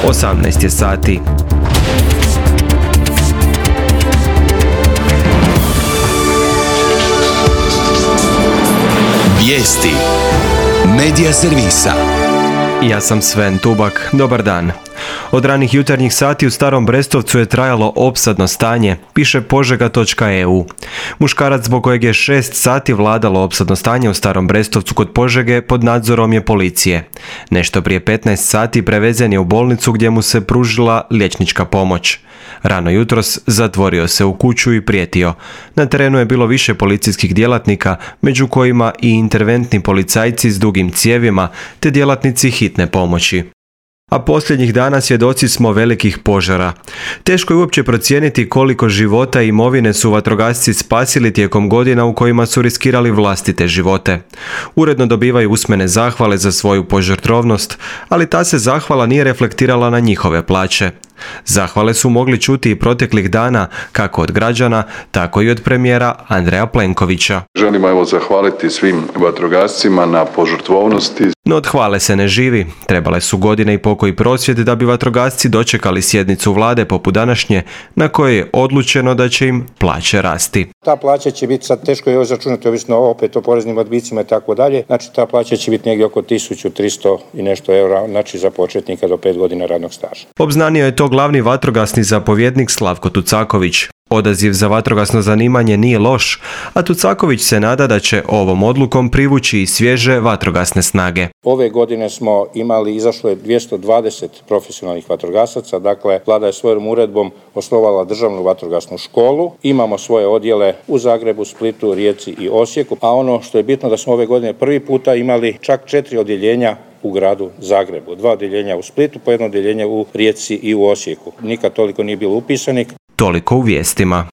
18 je sati. Vijesti Medija servisa. Ja sam Sven Tubak. Dobar dan. Od ranih jutarnjih sati u Starom Brestovcu je trajalo opsadno stanje, piše Požega.eu. Muškarac zbog kojeg je 6 sati vladalo opsadno stanje u Starom Brestovcu kod Požege pod nadzorom je policije. Nešto prije 15 sati prevezen je u bolnicu gdje mu se pružila liječnička pomoć. Rano jutros zatvorio se u kuću i prijetio. Na terenu je bilo više policijskih djelatnika, među kojima i interventni policajci s dugim cijevima te djelatnici hitne pomoći. A posljednjih dana svjedoci smo velikih požara. Teško je uopće procijeniti koliko života i imovine su vatrogasci spasili tijekom godina u kojima su riskirali vlastite živote. Uredno dobivaju usmene zahvale za svoju požrtvovnost, ali ta se zahvala nije reflektirala na njihove plaće. Zahvale su mogli čuti i proteklih dana, kako od građana, tako i od premijera Andreja Plenkovića. Želimo zahvaliti svim vatrogascima na požrtvovnosti. No od hvale se ne živi. Trebale su godine i pokoji prosvjed da bi vatrogasci dočekali sjednicu vlade poput današnje, na kojoj je odlučeno da će im plaće rasti. Ta plaća će biti, sad teško je izračunati, ovisno opet o poreznim odbicima i tako dalje. Znači ta plaća će biti negdje oko 1300 i nešto eura, znači za početnika do 5 godina radnog staža. Obznanio je to glavni vatrogasni zapovjednik Slavko Tucaković. Odaziv za vatrogasno zanimanje nije loš, a Tucaković se nada da će ovom odlukom privući i svježe vatrogasne snage. Ove godine smo imali, izašlo je 220 profesionalnih vatrogasaca, dakle vlada je svojom uredbom osnovala državnu vatrogasnu školu. Imamo svoje odjele u Zagrebu, Splitu, Rijeci i Osijeku, a ono što je bitno da smo ove godine prvi puta imali čak 4 odjeljenja u gradu Zagrebu, 2 odjeljenja u Splitu, po 1 odjeljenje u Rijeci i u Osijeku. Nikad toliko nije bilo upisanih. Toliko u vijestima.